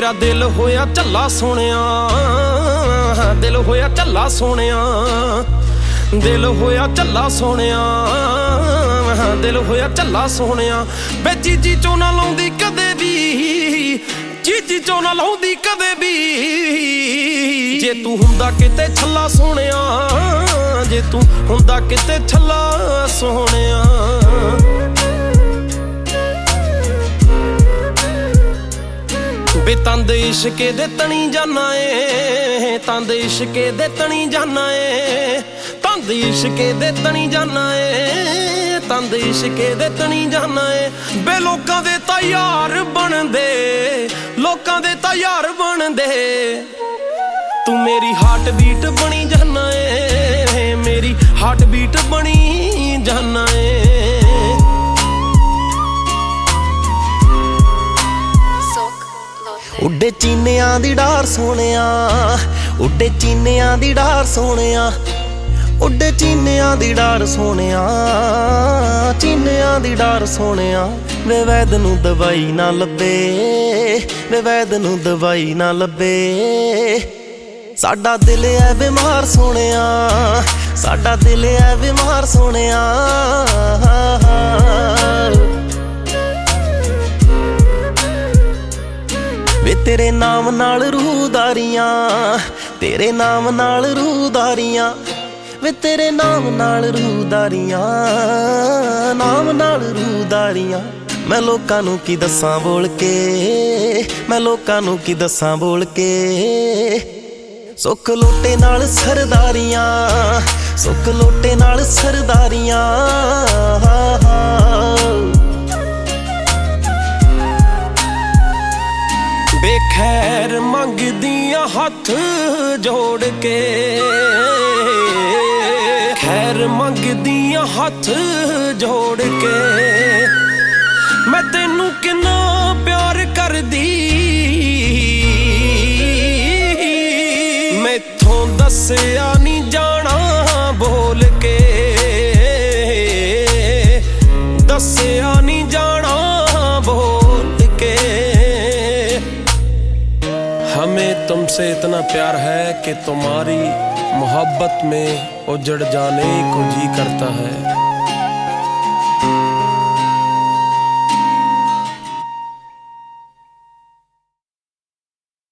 तेरा दिल होया झल्ला सोहणिया, दिल होया झल्ला सोहणिया, दिल होया झल्ला सोहणिया, दिल होया झल्ला सोहणिया। वे चीची चों ना लाउंदी कदे भी, चीची चों ना लाउंदी कदे भी, जे तू हुंदा किते छल्ला सोहणिया, जे तू हुंदा किते छल्ला सोहणिया। वे तंद इश्के दे तणी जाना ए, तंद इश्के दे तणी जाना ए, तंद इश्के दे तणी जाना ए, तंद इश्के दे तणी जाना ए। बे लोकां दे तां यार बनदे, लोकां दे तां यार बनदे, तू मेरी हार्ट बीट बनी जाना ए, मेरी हार्ट बीट बनी जाना ए। उड्डे चीनियां दी डार सोहणिया, उड्डे चीनियां दी डार सोहणिया, उड्डे चीनियां दी डार सोहणिया, चीनियां दी डार सोहणिया। वे वैद नूं दवाई ना लभे, वे वैद नूं दवाई ना लभे, साडा दिल है बीमार सोहणिया, साडा दिल है बीमार सोहणिया। वे तेरे नाम नाल रूहदारियां, तेरे नाम नाल रूहदारियां, वे तेरे नाम नाल रूहदारियां, नाम नाल रूहदारियां। मैं लोकां नूं की दस्सां बोल के, मैं लोकां नूं की दस्सां बोल के, सुख लोटे नाल सरदारियां, सुख लोटे नाल सरदारियां। खैर मंगदियां हथ जोड़ के, खैर मंगदियां हथ जोड़ के। मैं तेनू किन्ना प्यार करदी, मैथों दस्सिया नी जाना बोल के, दस्सिया नी जाना बोल के। हमें तुमसे इतना प्यार है कि तुम्हारी मोहब्बत में उजड़ जाने को जी करता है।